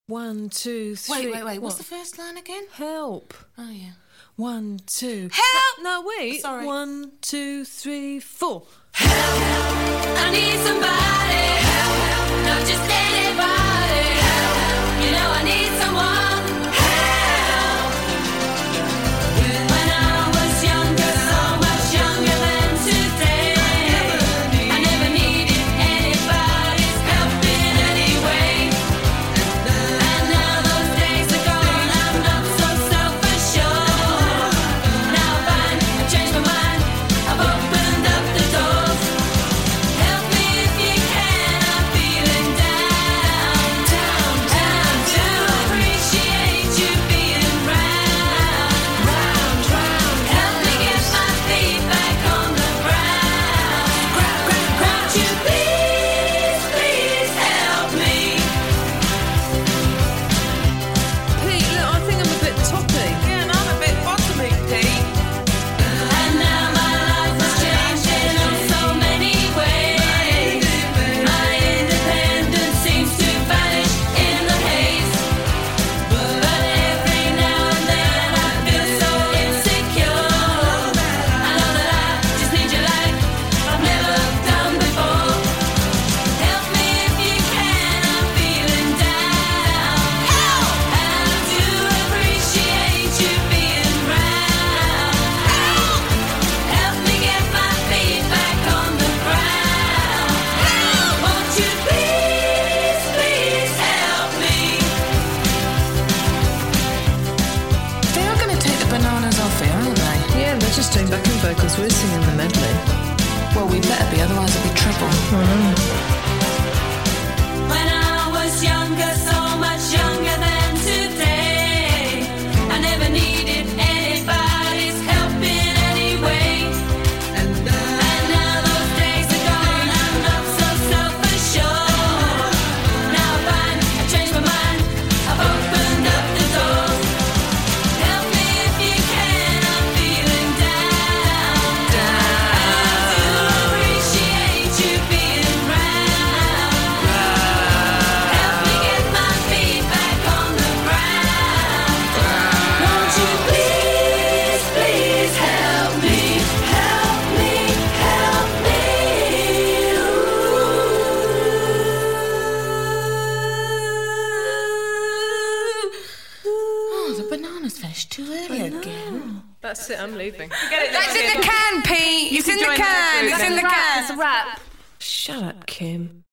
1, 2, 3. Wait. What's the first line again? Help. Oh, yeah. 1, 2. Help! No, wait. Sorry. 1, 2, 3, 4. Help, I need somebody. Help, not just anybody. Help, you know I need someone. Help. When I was younger, so much younger than today, I never needed anybody's help in any way. And now those days are gone, I'm not so self-assured. Now I find I've changed my mind, I've opened up the doors. Help me if you can, I'm feeling down, down, down. To appreciate you being round, round, round. Help me get my feet back on the ground, ground, ground. Won't you please, please help me? Pete, look, I think I'm a bit toppy. Yeah, and I'm a bit bottomy, Pete. And now my life has changed in so many ways. My independence seems to vanish in the haze. But every now and then I feel so insecure. I know that I just need your light, I've never done before. Help me if you can, I'm feeling down. Help! And I do appreciate you being round. Help! Help me get my feet back on the ground. Help! Won't you please, please help me? They are going to take the bananas off here, aren't they? Yeah, they're just doing backing vocals. We're singing the medley. Well, we better be, otherwise there'll be trouble. When I was younger, so much younger than today, I never needed anybody's help in any way. And now those days are gone, I'm not so self-assured. Now I find I've changed my mind, I've opened up the doors. Help me if you can, I'm feeling down, down. And I do appreciate you being round. Help me get my feet back on the ground. Won't you please, please help me, help me, help me. Oh, the bananas finished too early again. That's it, I'm leaving. That's in the can, Pete. It's in the can. It's in the can. It's a wrap. Shut up, Kim.